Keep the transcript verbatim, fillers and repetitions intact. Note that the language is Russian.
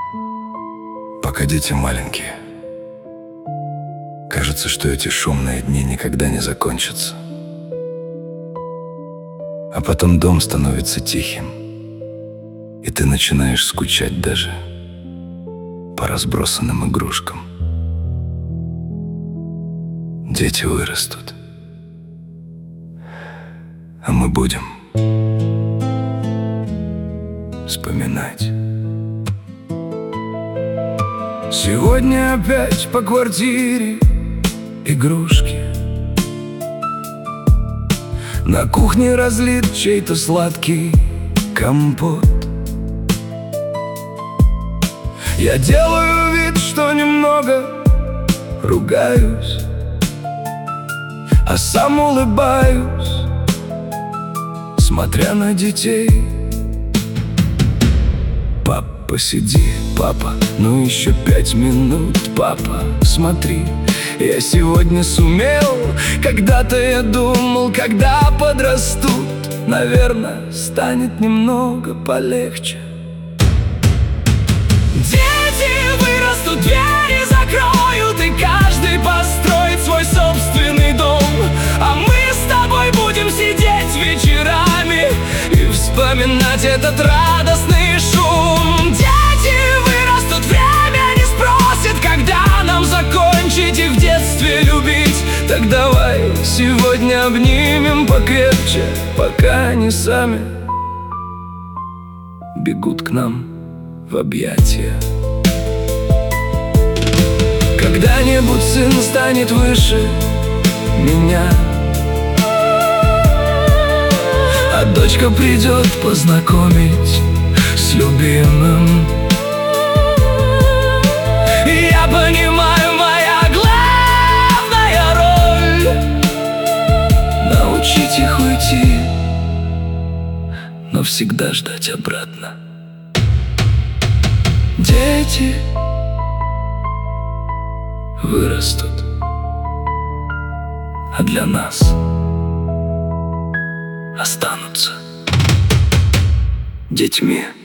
Пока дети маленькие, кажется, что эти шумные дни никогда не закончатся. А потом дом становится тихим, и ты начинаешь скучать даже по разбросанным игрушкам. Дети вырастут, а мы будем вспоминать. Сегодня опять по квартире игрушки. На кухне разлит чей-то сладкий компот. Я делаю вид, что немного ругаюсь, а сам улыбаюсь, смотря на детей. Папа, сиди, папа, ну еще пять минут, папа, смотри. Я сегодня сумел, когда-то я думал, когда подрастут, наверное, станет немного полегче. Дети вырастут, двери закроют, и каждый построит свой собственный дом. А мы с тобой будем сидеть вечерами и вспоминать этот радостный шум. Дети вырастут, время не спросит, когда нам закончить и в детстве любить. Так давай сегодня обнимем покрепче, пока они сами бегут к нам в объятия. Когда-нибудь сын станет выше меня, а дочка придет познакомить с любимым. И я понимаю, моя главная роль — научить их уйти, но всегда ждать обратно. Дети вырастут, а для нас останутся детьми.